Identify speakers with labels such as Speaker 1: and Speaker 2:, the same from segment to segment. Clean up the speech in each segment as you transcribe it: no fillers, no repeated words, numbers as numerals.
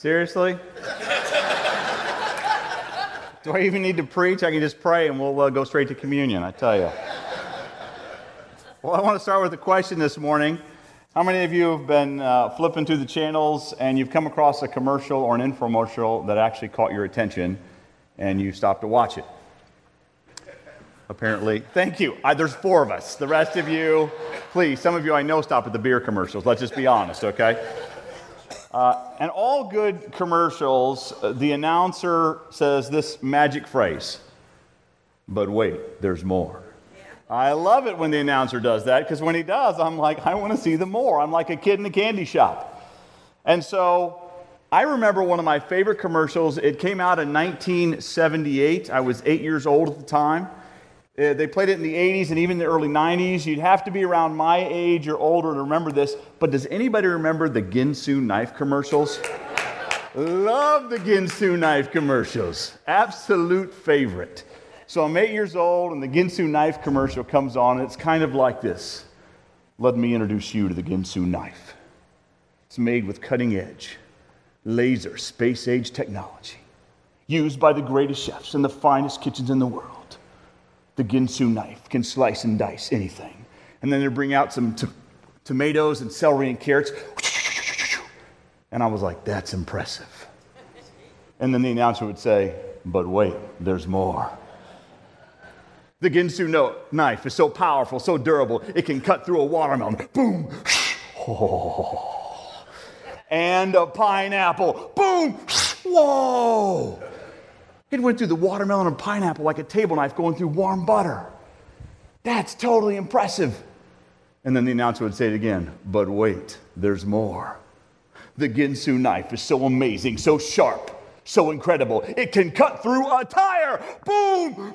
Speaker 1: Seriously? Do I even need to preach? I can just pray and we'll go straight to communion, I tell you. Well, I want to start with a question this morning. How many of you have been flipping through the channels and you've come across a commercial or an infomercial that actually caught your attention and you stopped to watch it? Apparently. Thank you. There's 4 of us. The rest of you, please, some of you I know stop at the beer commercials. Let's just be honest, okay? And all good commercials, the announcer says this magic phrase, but wait, there's more. I love it when the announcer does that, because when he does, I'm like, I want to see the more. I'm like a kid in a candy shop. And so I remember one of my favorite commercials. It came out in 1978. I was 8 years old at the time. They played it in the 80s and even the early 90s. You'd have to be around my age or older to remember this. But does anybody remember the Ginsu knife commercials? Love the Ginsu knife commercials. Absolute favorite. So I'm 8 years old and the Ginsu knife commercial comes on. And it's kind of like this. Let me introduce you to the Ginsu knife. It's made with cutting edge, laser, space age technology. Used by the greatest chefs in the finest kitchens in the world. The Ginsu knife can slice and dice anything. And then they bring out some tomatoes and celery and carrots. And I was like, that's impressive. And then the announcer would say, but wait, there's more. The Ginsu knife is so powerful, so durable, it can cut through a watermelon. Boom. And a pineapple. Boom. Whoa. It went through the watermelon and pineapple like a table knife going through warm butter. That's totally impressive. And then the announcer would say it again, but wait, there's more. The Ginsu knife is so amazing, so sharp, so incredible. It can cut through a tire. Boom!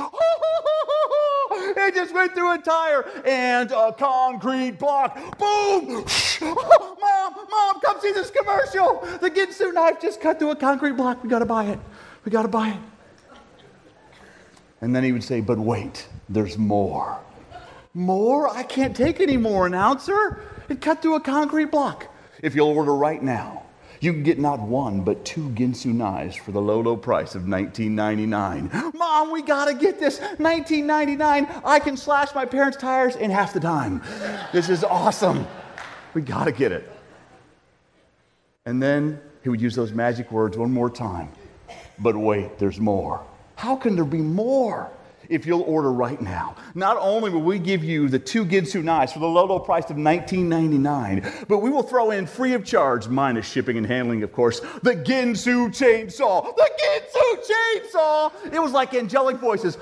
Speaker 1: It just went through a tire and a concrete block. Boom! Mom, come see this commercial. The Ginsu knife just cut through a concrete block. We got to buy it. We got to buy it. And then he would say, but wait, there's more. More? I can't take any more, announcer. It cut through a concrete block. If you'll order right now, you can get not 1, but 2 Ginsu knives for the low, low price of $19.99. Mom, we got to get this. $19.99. I can slash my parents' tires in half the time. This is awesome. We got to get it. And then he would use those magic words one more time. But wait, there's more. How can there be more? If you'll order right now, not only will we give you the 2 Ginsu knives for the low, low price of $19.99, but we will throw in free of charge, minus shipping and handling, of course, the Ginsu chainsaw. The Ginsu chainsaw! It was like angelic voices.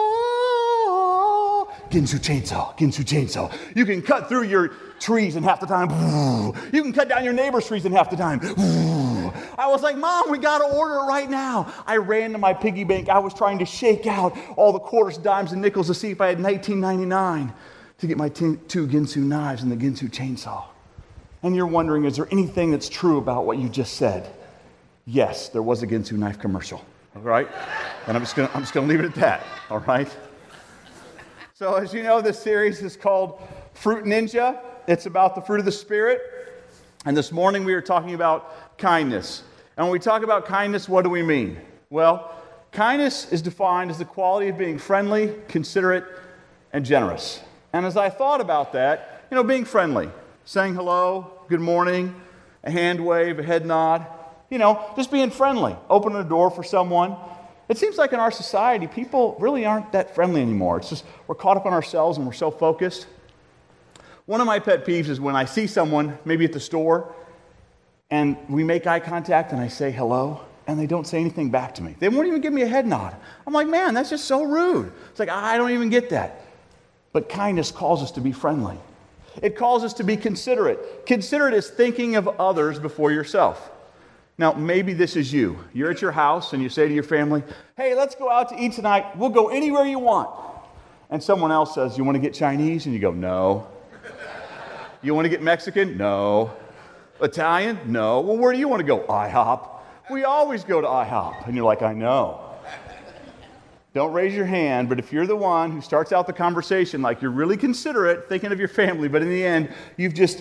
Speaker 1: Oh, Ginsu chainsaw, Ginsu chainsaw. You can cut through your trees in half the time. You can cut down your neighbor's trees in half the time. I was like, Mom, we got to order it right now. I ran to my piggy bank. I was trying to shake out all the quarters, dimes, and nickels to see if I had $19.99 to get my 2 Ginsu knives and the Ginsu chainsaw. And you're wondering, is there anything that's true about what you just said? Yes, there was a Ginsu knife commercial. All right? And I'm just gonna leave it at that. All right? So as you know, this series is called Fruit Ninja. It's about the fruit of the Spirit. And this morning we are talking about kindness. And when we talk about kindness, what do we mean? Well, kindness is defined as the quality of being friendly, considerate, and generous. And as I thought about that, being friendly, saying hello, good morning, a hand wave, a head nod, just being friendly, opening a door for someone. It seems like in our society, people really aren't that friendly anymore. It's just we're caught up on ourselves and we're so focused. One of my pet peeves is when I see someone, maybe at the store, and we make eye contact and I say hello, and they don't say anything back to me. They won't even give me a head nod. I'm like, man, that's just so rude. It's like, I don't even get that. But kindness calls us to be friendly. It calls us to be considerate. Considerate is thinking of others before yourself. Now, maybe this is you. You're at your house and you say to your family, hey, let's go out to eat tonight. We'll go anywhere you want. And someone else says, you want to get Chinese? And you go, no. You want to get Mexican? No. Italian? No. Well, where do you want to go? IHOP. We always go to IHOP. And you're like, I know. Don't raise your hand, but if you're the one who starts out the conversation like you're really considerate, thinking of your family, but in the end, you've just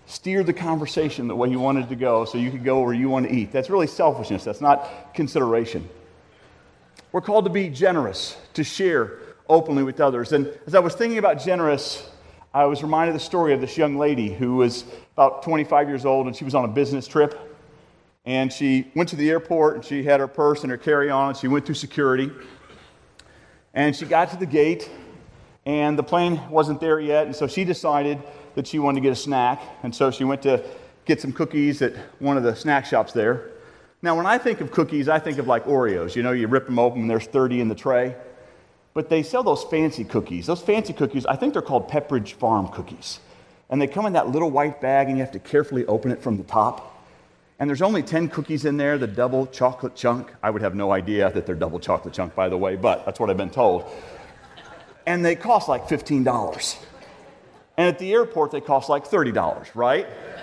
Speaker 1: steer the conversation the way you wanted to go so you could go where you want to eat. That's really selfishness. That's not consideration. We're called to be generous, to share openly with others. And as I was thinking about generous, I was reminded of the story of this young lady who was about 25 years old, and she was on a business trip. And she went to the airport, and she had her purse and her carry-on, and she went through security. And she got to the gate, and the plane wasn't there yet, and so she decided that she wanted to get a snack. And so she went to get some cookies at one of the snack shops there. Now, when I think of cookies, I think of like Oreos. You know, you rip them open and there's 30 in the tray. But they sell those fancy cookies. Those fancy cookies, I think they're called Pepperidge Farm cookies. And they come in that little white bag and you have to carefully open it from the top. And there's only 10 cookies in there, the double chocolate chunk. I would have no idea that they're double chocolate chunk, by the way, but that's what I've been told. And they cost like $15. And at the airport, they cost like $30, right?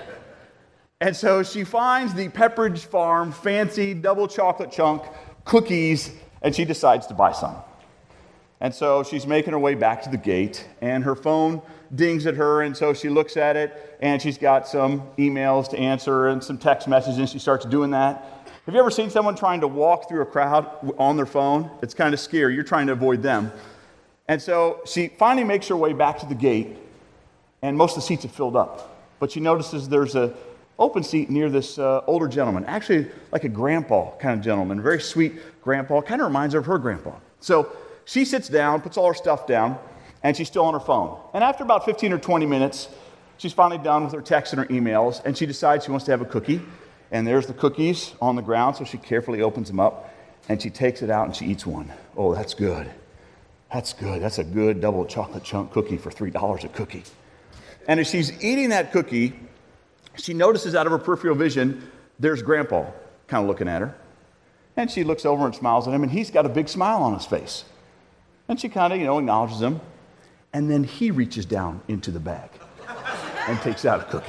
Speaker 1: And so she finds the Pepperidge Farm fancy double chocolate chunk cookies, and she decides to buy some. And so she's making her way back to the gate, and her phone dings at her, and so she looks at it, and she's got some emails to answer and some text messages, and she starts doing that. Have you ever seen someone trying to walk through a crowd on their phone? It's kind of scary. You're trying to avoid them. And so she finally makes her way back to the gate, and most of the seats have filled up. But she notices there's an open seat near this older gentleman, actually like a grandpa kind of gentleman, very sweet grandpa, kind of reminds her of her grandpa. So she sits down, puts all her stuff down, and she's still on her phone. And after about 15 or 20 minutes, she's finally done with her texts and her emails, and she decides she wants to have a cookie. And there's the cookies on the ground, so she carefully opens them up, and she takes it out and she eats one. Oh, that's good. That's good. That's a good double chocolate chunk cookie for $3 a cookie. And as she's eating that cookie, she notices out of her peripheral vision, there's Grandpa kind of looking at her. And she looks over and smiles at him, and he's got a big smile on his face. And she kind of, acknowledges him. And then he reaches down into the bag and takes out a cookie.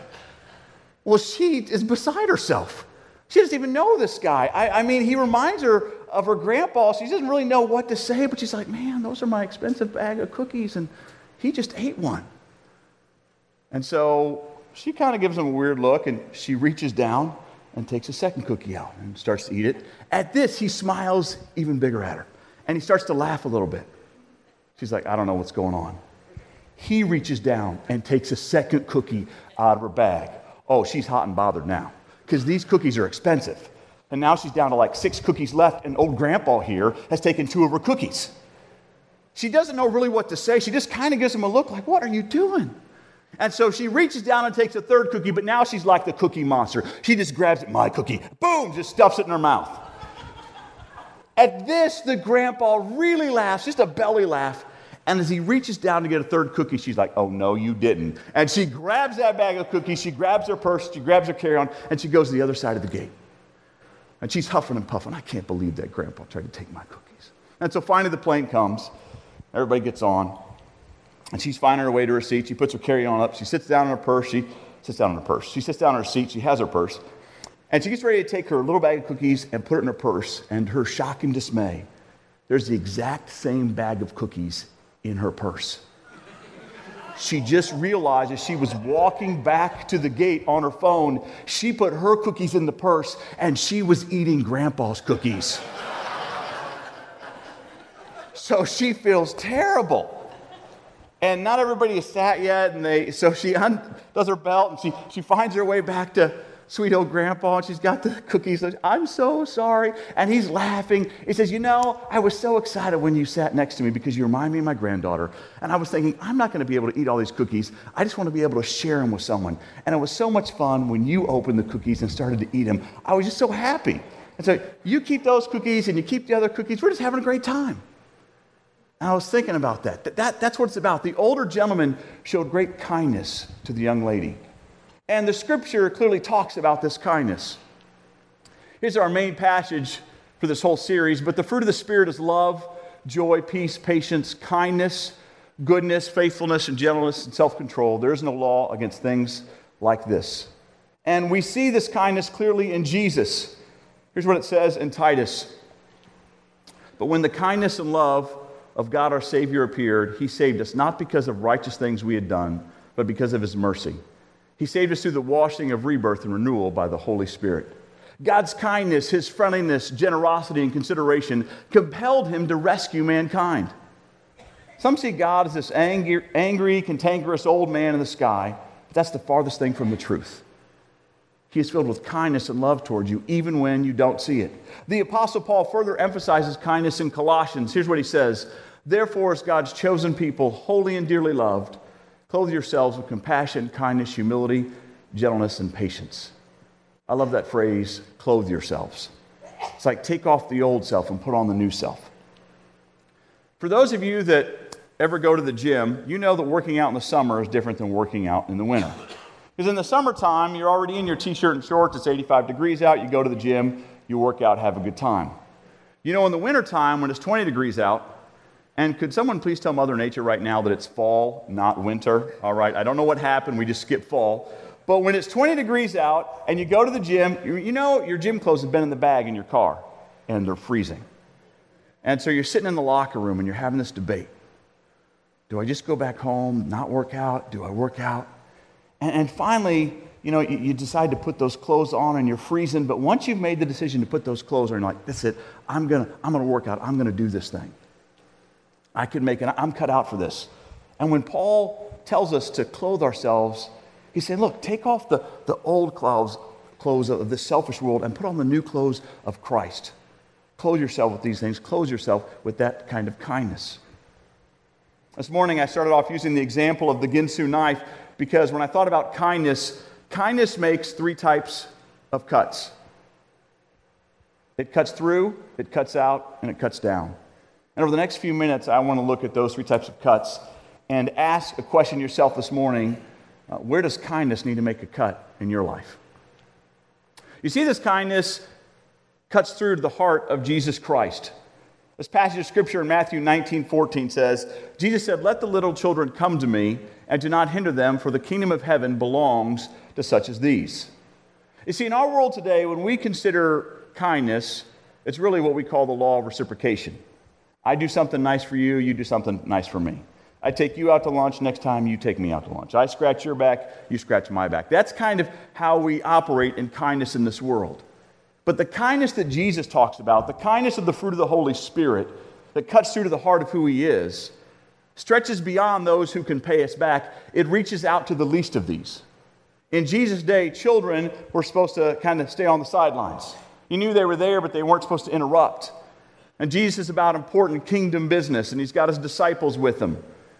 Speaker 1: Well, she is beside herself. She doesn't even know this guy. I mean, he reminds her of her grandpa. She doesn't really know what to say, but she's like, man, those are my expensive bag of cookies, and he just ate one. And so she kind of gives him a weird look, and she reaches down and takes a second cookie out and starts to eat it. At this, he smiles even bigger at her, and he starts to laugh a little bit. She's like, I don't know what's going on. He reaches down and takes a second cookie out of her bag. Oh, she's hot and bothered now, because these cookies are expensive. And now she's down to like 6 cookies left, and old Grandpa here has taken 2 of her cookies. She doesn't know really what to say. She just kind of gives him a look like, what are you doing? And so she reaches down and takes a third cookie, but now she's like the cookie monster. She just grabs it, my cookie, boom, just stuffs it in her mouth. At this, the Grandpa really laughs, just a belly laugh. And as he reaches down to get a third cookie, she's like, oh, no, you didn't. And she grabs that bag of cookies, she grabs her purse, she grabs her carry-on, and she goes to the other side of the gate. And she's huffing and puffing. I can't believe that Grandpa tried to take my cookies. And so finally the plane comes. Everybody gets on. And she's finding her way to her seat. She puts her carry-on up. She sits down in her purse. She sits down in her purse. She sits down in her seat. She has her purse. And she gets ready to take her little bag of cookies and put it in her purse. And to her shock and dismay, there's the exact same bag of cookies in her purse. She just realized as she was walking back to the gate on her phone, she put her cookies in the purse and she was eating Grandpa's cookies. So she feels terrible. And not everybody has sat yet, and so she does her belt and she finds her way back to sweet old Grandpa, and she's got the cookies. I'm so sorry. And he's laughing. He says, I was so excited when you sat next to me because you remind me of my granddaughter. And I was thinking, I'm not going to be able to eat all these cookies. I just want to be able to share them with someone. And it was so much fun when you opened the cookies and started to eat them. I was just so happy. And so you keep those cookies and you keep the other cookies. We're just having a great time. And I was thinking about that. That's what it's about. The older gentleman showed great kindness to the young lady. And the scripture clearly talks about this kindness. Here's our main passage for this whole series. But the fruit of the Spirit is love, joy, peace, patience, kindness, goodness, faithfulness, and gentleness, and self-control. There is no law against things like this. And we see this kindness clearly in Jesus. Here's what it says in Titus. But when the kindness and love of God our Savior appeared, he saved us, not because of righteous things we had done, but because of his mercy. He saved us through the washing of rebirth and renewal by the Holy Spirit. God's kindness, his friendliness, generosity, and consideration compelled him to rescue mankind. Some see God as this angry, cantankerous old man in the sky, but that's the farthest thing from the truth. He is filled with kindness and love towards you, even when you don't see it. The Apostle Paul further emphasizes kindness in Colossians. Here's what he says: "Therefore, as God's chosen people, holy and dearly loved, clothe yourselves with compassion, kindness, humility, gentleness, and patience." I love that phrase, clothe yourselves. It's like take off the old self and put on the new self. For those of you that ever go to the gym, you know that working out in the summer is different than working out in the winter. Because in the summertime, you're already in your t-shirt and shorts, it's 85 degrees out, you go to the gym, you work out, have a good time. You know, in the wintertime, when it's 20 degrees out, and could someone please tell Mother Nature right now that it's fall, not winter? All right, I don't know what happened, we just skipped fall. But when it's 20 degrees out and you go to the gym, you know your gym clothes have been in the bag in your car and they're freezing. And so you're sitting in the locker room and you're having this debate. Do I just go back home, not work out? Do I work out? And finally, you decide to put those clothes on and you're freezing. But once you've made the decision to put those clothes on, you're like, that's it. I'm gonna work out. I'm gonna do this thing. I can make it. I'm cut out for this. And when Paul tells us to clothe ourselves, he's saying, look, take off the old clothes of this selfish world and put on the new clothes of Christ. Clothe yourself with these things. Clothe yourself with that kind of kindness. This morning I started off using the example of the Ginsu knife because when I thought about kindness, kindness makes three types of cuts. It cuts through, it cuts out, and it cuts down. And over the next few minutes, I want to look at those three types of cuts and ask a question yourself this morning. Where does kindness need to make a cut in your life? You see, this kindness cuts through to the heart of Jesus Christ. This passage of Scripture in Matthew 19:14 says, Jesus said, "Let the little children come to me, and do not hinder them, for the kingdom of heaven belongs to such as these." You see, in our world today, when we consider kindness, it's really what we call the law of reciprocation. I do something nice for you, you do something nice for me. I take you out to lunch, next time you take me out to lunch. I scratch your back, you scratch my back. That's kind of how we operate in kindness in this world. But the kindness that Jesus talks about, the kindness of the fruit of the Holy Spirit that cuts through to the heart of who he is, stretches beyond those who can pay us back. It reaches out to the least of these. In Jesus' day, children were supposed to kind of stay on the sidelines. You knew they were there, but they weren't supposed to interrupt. And Jesus is about important kingdom business, and he's got his disciples with him.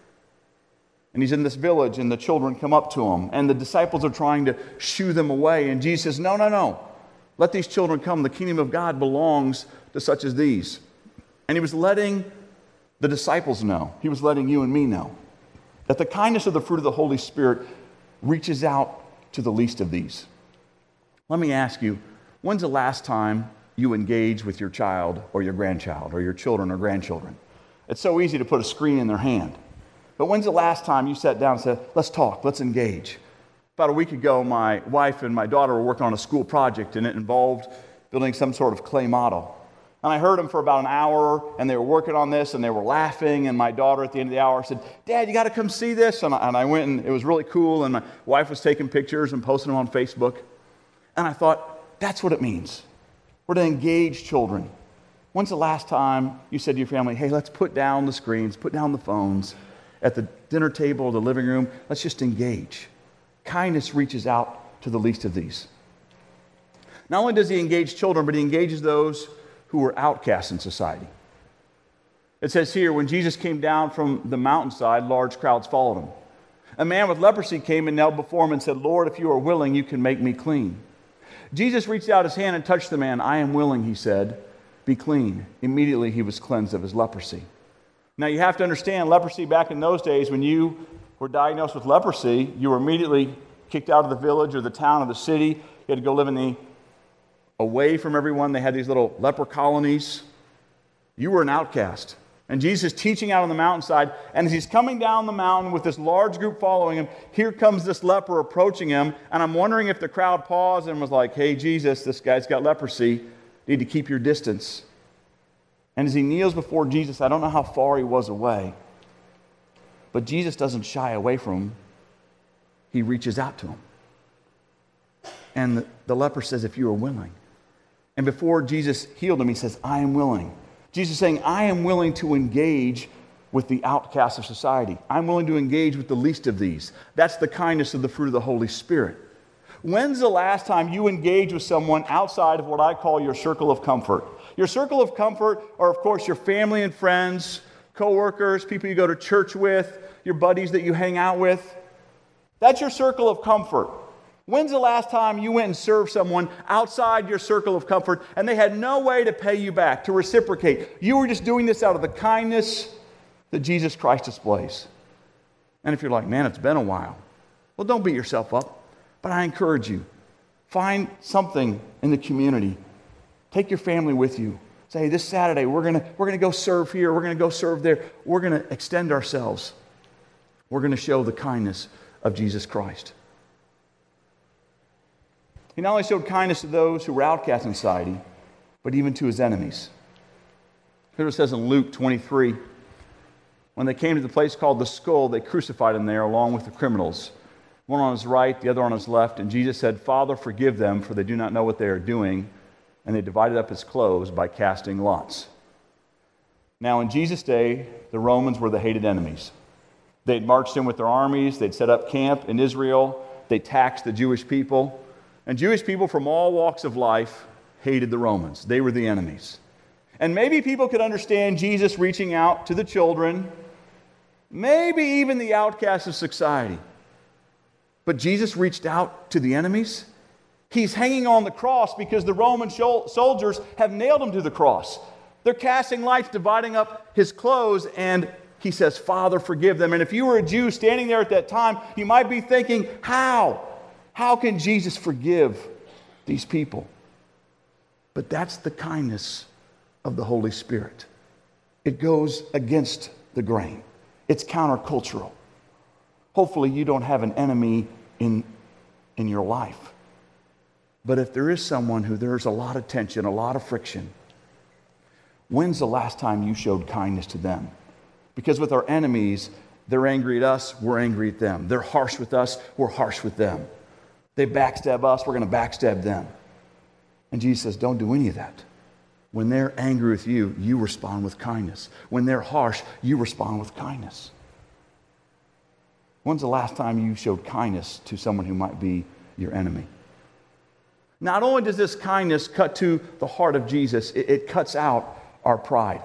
Speaker 1: And he's in this village, and the children come up to him, and the disciples are trying to shoo them away. And Jesus says, no. Let these children come. The kingdom of God belongs to such as these. And he was letting the disciples know. He was letting you and me know that the kindness of the fruit of the Holy Spirit reaches out to the least of these. Let me ask you, when's the last time you engage with your child or your grandchild or your children or grandchildren? It's so easy to put a screen in their hand. But when's the last time you sat down and said, let's talk, let's engage? About a week ago, my wife and my daughter were working on a school project, and it involved building some sort of clay model. And I heard them for about an hour, and they were working on this, and they were laughing, and my daughter at the end of the hour said, Dad, you got to come see this. And I went, and it was really cool, and my wife was taking pictures and posting them on Facebook. And I thought, that's what it means. We're to engage children. When's the last time you said to your family, hey, let's put down the screens, put down the phones, at the dinner table or the living room, let's just engage. Kindness reaches out to the least of these. Not only does he engage children, but he engages those who were outcasts in society. It says here, when Jesus came down from the mountainside, large crowds followed him. A man with leprosy came and knelt before him and said, Lord, if you are willing, you can make me clean. Jesus reached out his hand and touched the man. I am willing, he said, be clean. Immediately he was cleansed of his leprosy. Now you have to understand, leprosy back in those days, when you were diagnosed with leprosy, you were immediately kicked out of the village or the town or the city. You had to go live away from everyone. They had these little leper colonies. You were an outcast. And Jesus is teaching out on the mountainside, and as he's coming down the mountain with this large group following him, here comes this leper approaching him, and I'm wondering if the crowd paused and was like, hey, Jesus, this guy's got leprosy. You need to keep your distance. And as he kneels before Jesus, I don't know how far he was away, but Jesus doesn't shy away from him. He reaches out to him. And the leper says, if you are willing. And before Jesus healed him, he says, I am willing. Jesus is saying, I am willing to engage with the outcasts of society. I'm willing to engage with the least of these. That's the kindness of the fruit of the Holy Spirit. When's the last time you engaged with someone outside of what I call your circle of comfort? Your circle of comfort are, of course, your family and friends, coworkers, people you go to church with, your buddies that you hang out with. That's your circle of comfort. When's the last time you went and served someone outside your circle of comfort and they had no way to pay you back, to reciprocate? You were just doing this out of the kindness that Jesus Christ displays. And if you're like, man, it's been a while. Well, don't beat yourself up. But I encourage you, find something in the community. Take your family with you. Say, this Saturday, we're gonna go serve here. We're going to go serve there. We're going to extend ourselves. We're going to show the kindness of Jesus Christ. He not only showed kindness to those who were outcast in society, but even to his enemies. Here's what it says in Luke 23. When they came to the place called the Skull, they crucified him there along with the criminals, one on his right, the other on his left. And Jesus said, Father, forgive them, for they do not know what they are doing. And they divided up his clothes by casting lots. Now, in Jesus' day, the Romans were the hated enemies. They'd marched in with their armies. They'd set up camp in Israel. They taxed the Jewish people. And Jewish people from all walks of life hated the Romans. They were the enemies. And maybe people could understand Jesus reaching out to the children, maybe even the outcasts of society. But Jesus reached out to the enemies. He's hanging on the cross because the Roman soldiers have nailed him to the cross. They're casting lights, dividing up his clothes, and he says, Father, forgive them. And if you were a Jew standing there at that time, you might be thinking, how? How can Jesus forgive these people? But that's the kindness of the Holy Spirit. It goes against the grain. It's countercultural. Hopefully you don't have an enemy in your life. But if there is someone who there's a lot of tension, a lot of friction, when's the last time you showed kindness to them? Because with our enemies, they're angry at us, we're angry at them. They're harsh with us, we're harsh with them. They backstab us, we're going to backstab them. And Jesus says, don't do any of that. When they're angry with you, you respond with kindness. When they're harsh, you respond with kindness. When's the last time you showed kindness to someone who might be your enemy? Not only does this kindness cut to the heart of Jesus, it cuts out our pride.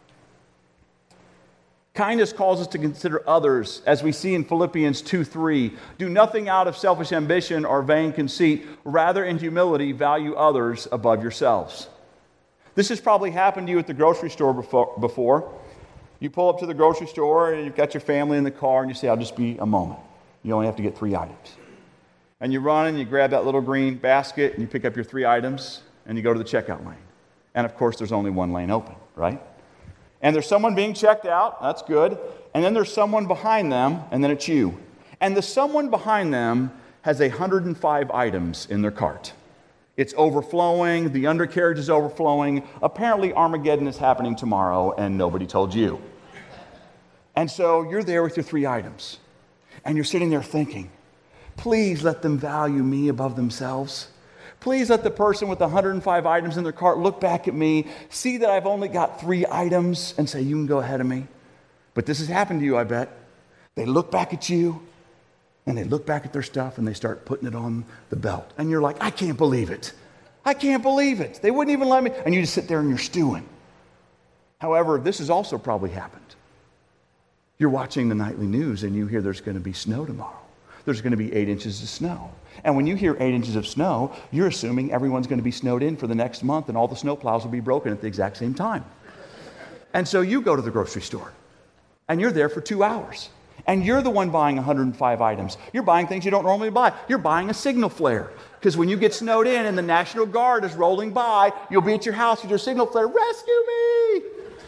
Speaker 1: Kindness calls us to consider others, as we see in Philippians 2:3. Do nothing out of selfish ambition or vain conceit. Rather, in humility, value others above yourselves. This has probably happened to you at the grocery store before. You pull up to the grocery store and you've got your family in the car and you say, I'll just be a moment. You only have to get 3 items. And you run and you grab that little green basket and you pick up your 3 items and you go to the checkout lane. And of course, there's only one lane open, right? And there's someone being checked out. That's good. And then there's someone behind them, and then it's you. And the someone behind them has 105 items in their cart. It's overflowing. The undercarriage is overflowing. Apparently, Armageddon is happening tomorrow, and nobody told you. And so you're there with your 3 items. And you're sitting there thinking, please let them value me above themselves. Please let the person with 105 items in their cart look back at me, see that I've only got 3 items, and say, you can go ahead of me. But this has happened to you, I bet. They look back at you, and they look back at their stuff, and they start putting it on the belt. And you're like, I can't believe it. I can't believe it. They wouldn't even let me. And you just sit there and you're stewing. However, this has also probably happened. You're watching the nightly news, and you hear there's going to be snow tomorrow. There's going to be 8 inches of snow. And when you hear 8 inches of snow, you're assuming everyone's going to be snowed in for the next month and all the snow plows will be broken at the exact same time. And so you go to the grocery store and you're there for 2 hours. And you're the one buying 105 items. You're buying things you don't normally buy. You're buying a signal flare. Because when you get snowed in and the National Guard is rolling by, you'll be at your house with your signal flare, rescue me!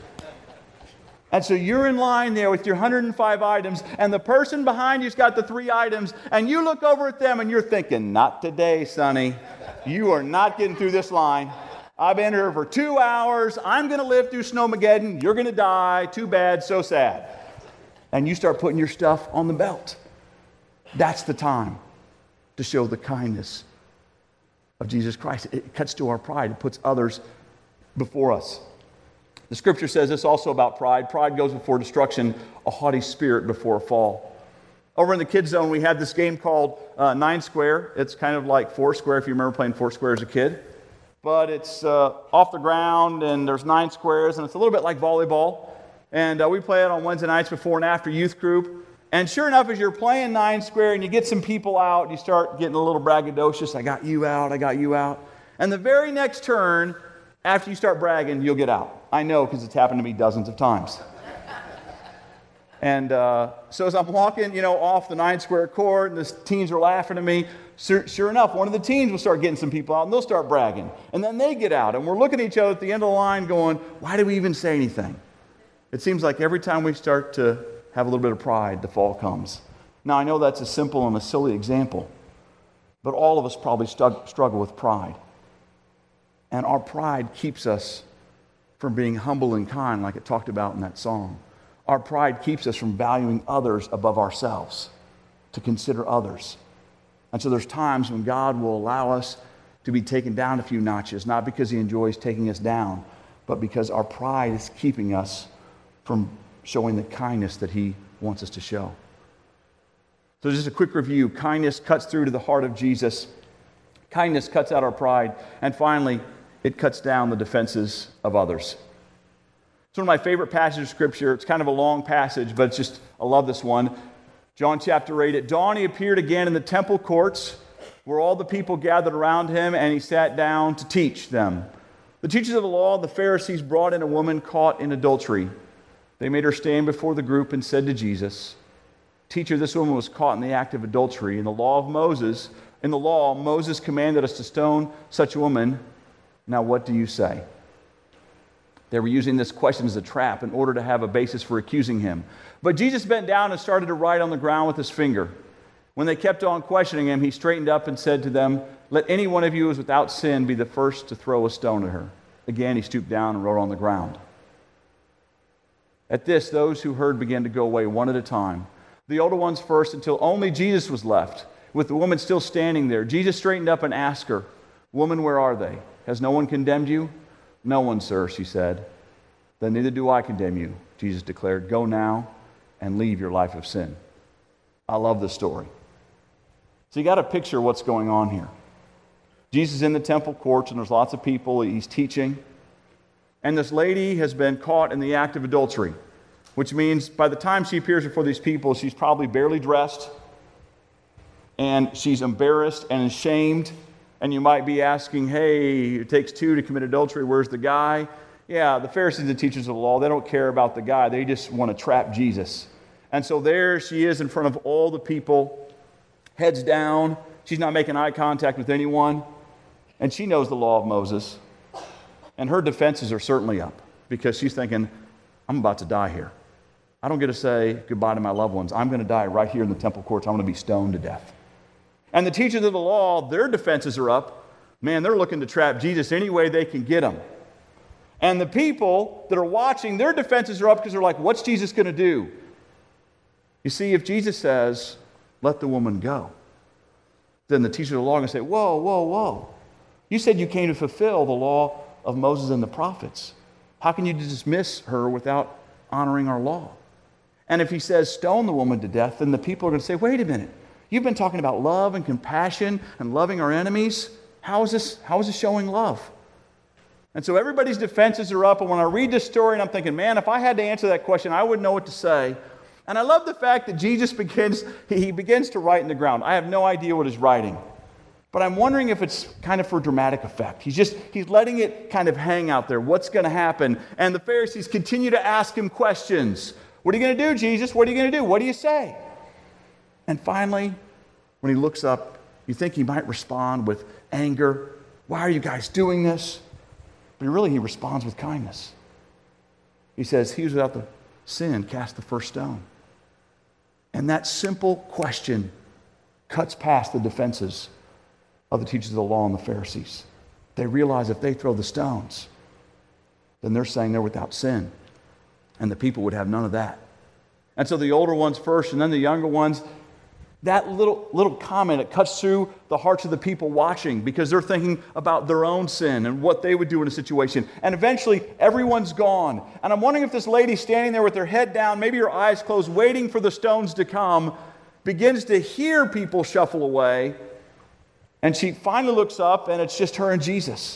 Speaker 1: And so you're in line there with your 105 items, and the person behind you's got the 3 items, and you look over at them and you're thinking, not today, Sonny. You are not getting through this line. I've been here for 2 hours. I'm going to live through Snowmageddon. You're going to die. Too bad, so sad. And you start putting your stuff on the belt. That's the time to show the kindness of Jesus Christ. It cuts to our pride. It puts others before us. The scripture says this also about pride. Pride goes before destruction, a haughty spirit before a fall. Over in the kids zone, we had this game called Nine Square. It's kind of like Foursquare, if you remember playing Foursquare as a kid. But it's off the ground, and there's 9 squares, and it's a little bit like volleyball. And we play it on Wednesday nights before and after youth group. And sure enough, as you're playing 9 square and you get some people out, you start getting a little braggadocious. I got you out, I got you out. And the very next turn, after you start bragging, you'll get out. I know, because it's happened to me dozens of times. And so as I'm walking, off the 9 square court, and the teens are laughing at me, sure enough, one of the teens will start getting some people out, and they'll start bragging. And then they get out, and we're looking at each other at the end of the line going, why did we even say anything? It seems like every time we start to have a little bit of pride, the fall comes. Now, I know that's a simple and a silly example, but all of us probably struggle with pride. And our pride keeps us from being humble and kind, like it talked about in that song. Our pride keeps us from valuing others above ourselves, to consider others. And so there's times when God will allow us to be taken down a few notches, not because He enjoys taking us down, but because our pride is keeping us from showing the kindness that He wants us to show. So just a quick review. Kindness cuts through to the heart of Jesus. Kindness cuts out our pride. And finally, it cuts down the defenses of others. It's one of my favorite passages of Scripture. It's kind of a long passage, but I love this one. John chapter 8, at dawn He appeared again in the temple courts where all the people gathered around Him, and He sat down to teach them. The teachers of the law, the Pharisees, brought in a woman caught in adultery. They made her stand before the group and said to Jesus, Teacher, this woman was caught in the act of adultery. In the law, Moses commanded us to stone such a woman. Now what do you say? They were using this question as a trap in order to have a basis for accusing Him. But Jesus bent down and started to write on the ground with His finger. When they kept on questioning Him, He straightened up and said to them, Let any one of you who is without sin be the first to throw a stone at her. Again, He stooped down and wrote on the ground. At this, those who heard began to go away one at a time, the older ones first, until only Jesus was left, with the woman still standing there. Jesus straightened up and asked her, Woman, where are they? Has no one condemned you? No one, sir, she said. Then neither do I condemn you, Jesus declared. Go now and leave your life of sin. I love this story. So you got to picture what's going on here. Jesus is in the temple courts, and there's lots of people. He's teaching. And this lady has been caught in the act of adultery, which means by the time she appears before these people, she's probably barely dressed, and she's embarrassed and ashamed. And you might be asking, hey, it takes 2 to commit adultery. Where's the guy? Yeah, the Pharisees and teachers of the law, they don't care about the guy. They just want to trap Jesus. And so there she is in front of all the people, heads down. She's not making eye contact with anyone. And she knows the law of Moses. And her defenses are certainly up because she's thinking, I'm about to die here. I don't get to say goodbye to my loved ones. I'm going to die right here in the temple courts. I'm going to be stoned to death. And the teachers of the law, their defenses are up. Man, they're looking to trap Jesus any way they can get him. And the people that are watching, their defenses are up because they're like, what's Jesus going to do? You see, if Jesus says, let the woman go, then the teachers of the law are going to say, whoa, whoa, whoa. You said you came to fulfill the law of Moses and the prophets. How can you dismiss her without honoring our law? And if he says stone the woman to death, then the people are going to say, wait a minute. You've been talking about love and compassion and loving our enemies. How is this showing love? And so everybody's defenses are up. And when I read this story, and I'm thinking, man, if I had to answer that question, I wouldn't know what to say. And I love the fact that Jesus begins to write in the ground. I have no idea what he's writing. But I'm wondering if it's kind of for dramatic effect. He's letting it kind of hang out there. What's going to happen? And the Pharisees continue to ask him questions. What are you going to do, Jesus? What are you going to do? What do you say? And finally, when he looks up, you think he might respond with anger. Why are you guys doing this? But really, he responds with kindness. He says, he who's without the sin, cast the first stone. And that simple question cuts past the defenses of the teachers of the law and the Pharisees. They realize if they throw the stones, then they're saying they're without sin. And the people would have none of that. And so the older ones first, and then the younger ones, That little comment, it cuts through the hearts of the people watching because they're thinking about their own sin and what they would do in a situation. And eventually, everyone's gone. And I'm wondering if this lady standing there with her head down, maybe her eyes closed, waiting for the stones to come, begins to hear people shuffle away. And she finally looks up, and it's just her and Jesus.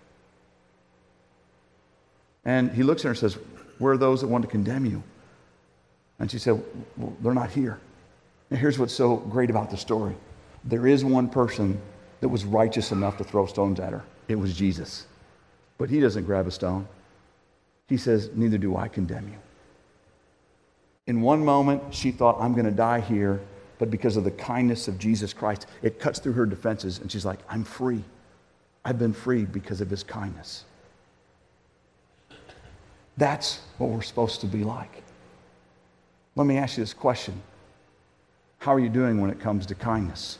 Speaker 1: And he looks at her and says, "Where are those that want to condemn you?" And she said, "Well, they're not here." And here's what's so great about the story. There is one person that was righteous enough to throw stones at her. It was Jesus. But he doesn't grab a stone. He says, "Neither do I condemn you." In one moment, she thought, "I'm going to die here." But because of the kindness of Jesus Christ, it cuts through her defenses. And she's like, "I'm free. I've been freed because of his kindness." That's what we're supposed to be like. Let me ask you this question. How are you doing when it comes to kindness?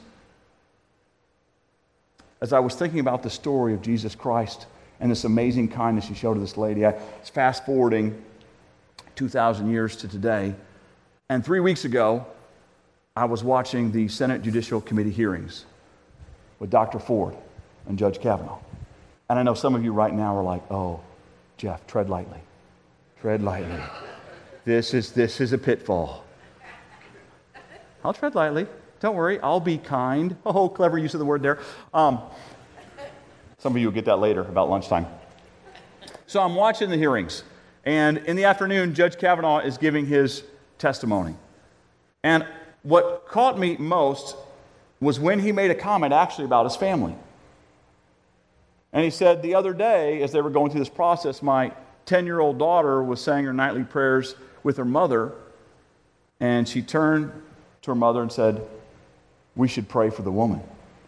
Speaker 1: As I was thinking about the story of Jesus Christ and this amazing kindness he showed to this lady, I was fast forwarding 2,000 years to today. And 3 weeks ago, I was watching the Senate Judicial Committee hearings with Dr. Ford and Judge Kavanaugh. And I know some of you right now are like, "Oh, Jeff, tread lightly. Tread lightly. This is a pitfall." I'll tread lightly. Don't worry. I'll be kind. Oh, clever use of the word there. Some of you will get that later about lunchtime. So I'm watching the hearings. And in the afternoon, Judge Kavanaugh is giving his testimony. And what caught me most was when he made a comment actually about his family. And he said, the other day, as they were going through this process, my 10-year-old daughter was saying her nightly prayers with her mother. And she turned to her mother and said, "We should pray for the woman."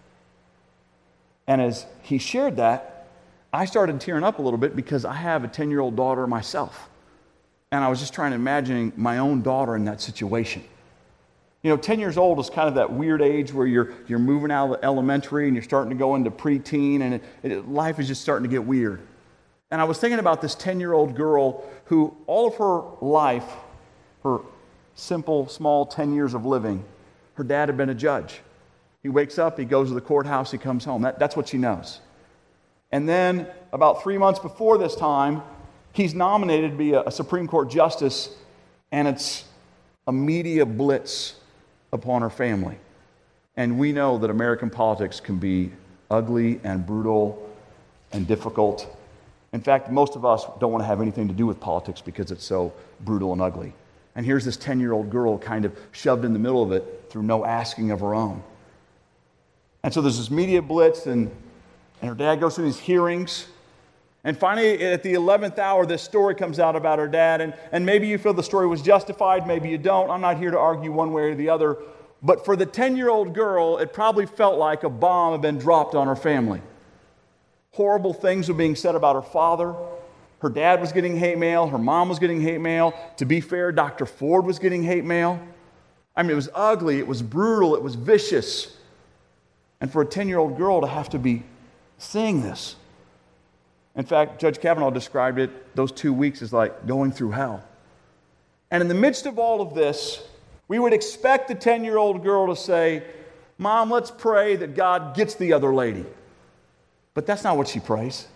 Speaker 1: And as he shared that, I started tearing up a little bit because I have a 10-year-old daughter myself. And I was just trying to imagine my own daughter in that situation. You know, 10 years old is kind of that weird age where you're moving out of elementary and you're starting to go into preteen, and life is just starting to get weird. And I was thinking about this 10-year-old girl who all of her life, her simple, small 10 years of living, her dad had been a judge. He wakes up, he goes to the courthouse, he comes home. That's what she knows. And then about 3 months before this time, he's nominated to be a Supreme Court justice, and it's a media blitz upon her family. And we know that American politics can be ugly and brutal and difficult. In fact, most of us don't want to have anything to do with politics because it's so brutal and ugly. And here's this 10-year-old girl kind of shoved in the middle of it through no asking of her own. And so there's this media blitz, and her dad goes through these hearings. And finally, at the 11th hour, this story comes out about her dad. And maybe you feel the story was justified, maybe you don't. I'm not here to argue one way or the other. But for the 10-year-old girl, it probably felt like a bomb had been dropped on her family. Horrible things were being said about her father. Her dad was getting hate mail. Her mom was getting hate mail. To be fair, Dr. Ford was getting hate mail. I mean, it was ugly. It was brutal. It was vicious. And for a 10-year-old girl to have to be seeing this. In fact, Judge Kavanaugh described it, those 2 weeks, as like going through hell. And in the midst of all of this, we would expect the 10-year-old girl to say, "Mom, let's pray that God gets the other lady." But that's not what she prays.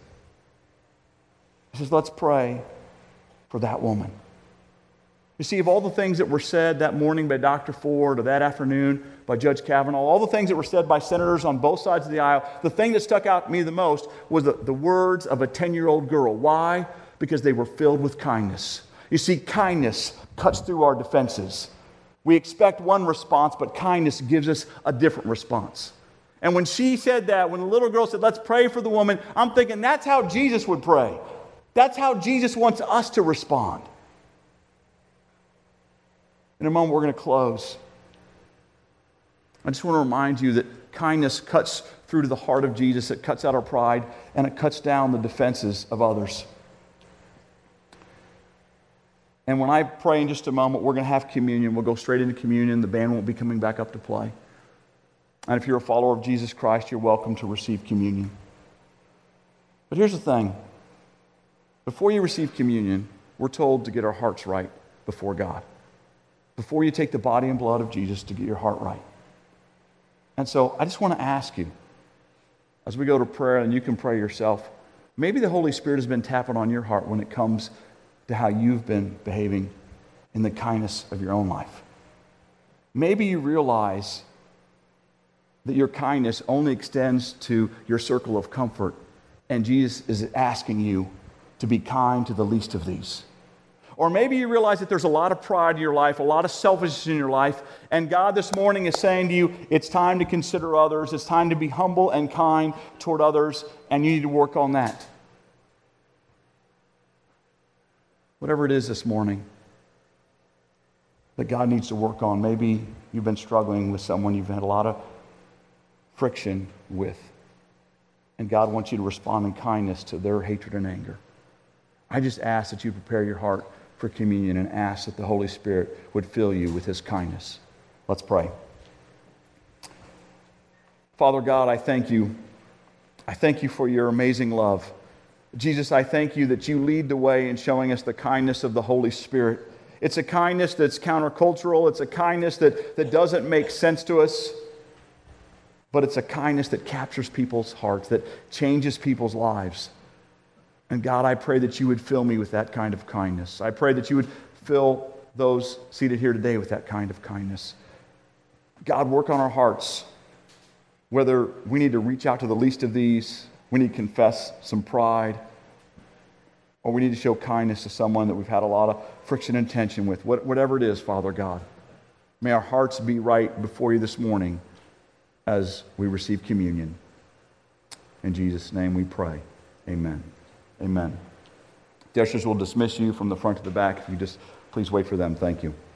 Speaker 1: He says, "Let's pray for that woman." You see, of all the things that were said that morning by Dr. Ford or that afternoon by Judge Kavanaugh, all the things that were said by senators on both sides of the aisle, the thing that stuck out to me the most was the words of a 10-year-old girl. Why? Because they were filled with kindness. You see, kindness cuts through our defenses. We expect one response, but kindness gives us a different response. And when she said that, when the little girl said, "Let's pray for the woman," I'm thinking that's how Jesus would pray. That's how Jesus wants us to respond. In a moment, we're going to close. I just want to remind you that kindness cuts through to the heart of Jesus. It cuts out our pride, and it cuts down the defenses of others. And when I pray in just a moment, we're going to have communion. We'll go straight into communion. The band won't be coming back up to play. And if you're a follower of Jesus Christ, you're welcome to receive communion. But here's the thing. Before you receive communion, we're told to get our hearts right before God. Before you take the body and blood of Jesus, to get your heart right. And so I just want to ask you, as we go to prayer, and you can pray yourself, maybe the Holy Spirit has been tapping on your heart when it comes to how you've been behaving in the kindness of your own life. Maybe you realize that your kindness only extends to your circle of comfort, and Jesus is asking you to be kind to the least of these. Or maybe you realize that there's a lot of pride in your life, a lot of selfishness in your life, and God this morning is saying to you, it's time to consider others, it's time to be humble and kind toward others, and you need to work on that. Whatever it is this morning that God needs to work on, maybe you've been struggling with someone you've had a lot of friction with, and God wants you to respond in kindness to their hatred and anger. I just ask that you prepare your heart for communion and ask that the Holy Spirit would fill you with His kindness. Let's pray. Father God, I thank you. I thank you for your amazing love. Jesus, I thank you that you lead the way in showing us the kindness of the Holy Spirit. It's a kindness that's countercultural. It's a kindness that doesn't make sense to us. But it's a kindness that captures people's hearts, that changes people's lives. And God, I pray that you would fill me with that kind of kindness. I pray that you would fill those seated here today with that kind of kindness. God, work on our hearts. Whether we need to reach out to the least of these, we need to confess some pride, or we need to show kindness to someone that we've had a lot of friction and tension with. Whatever it is, Father God, may our hearts be right before you this morning as we receive communion. In Jesus' name we pray. Amen. Amen. The ushers will dismiss you from the front to the back. If you just please wait for them. Thank you.